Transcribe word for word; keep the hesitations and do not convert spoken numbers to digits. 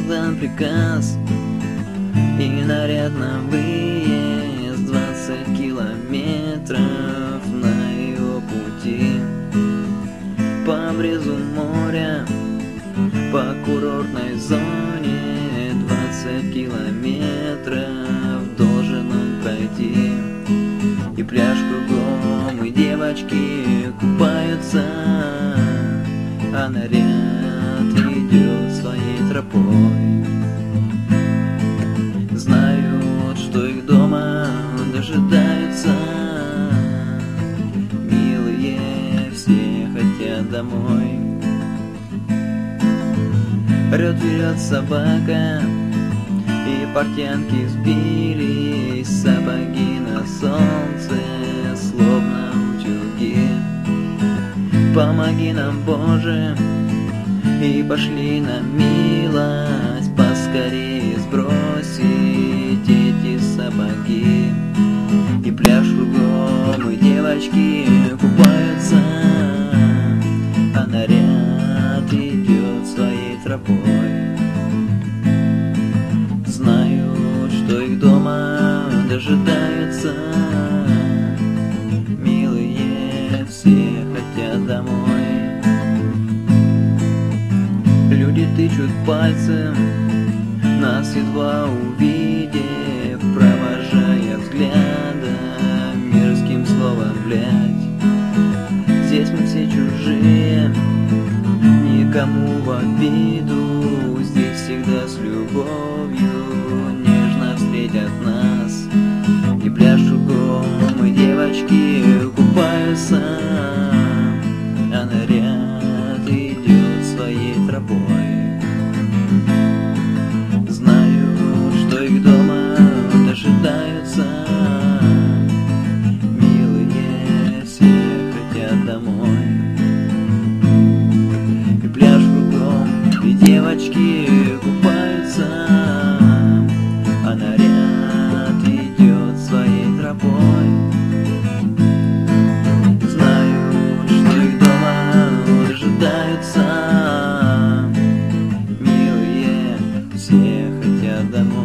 издан приказ, и наряд на выезд двадцать километров на его пути. По брезу моря, по курортной зоне двадцать километров должен он пройти. И пляж кругом, и девочки купаются, а наряд идет своей тропой. Знают, что их дома дожидаются, милые все хотят домой. Орёт вперед собака, и портянки сбились, сапоги на солнце, словно утюги. Помоги нам, Боже, и пошли на милость, поскорее сбросить эти сапоги. И пляж кругом, и девочки купаются, а наряд идет своей тропой. Знают, что их дома дожидаются, милые все хотят домой. Люди тычут пальцем, нас едва увидев, провожая взглядом мерзким словом блядь. Здесь мы все чужие, никому в обиду, здесь всегда с любовью нежно встретят нас. И пляж кругом, и девочки купаются, а наряд идет своей тропой. Знаю, что их дома дожидаются, милые все хотят домой. И пляж кругом, и девочки купаются, а наряд идет своей тропой. Знают, что их дома дожидаются, милые все хотят домой.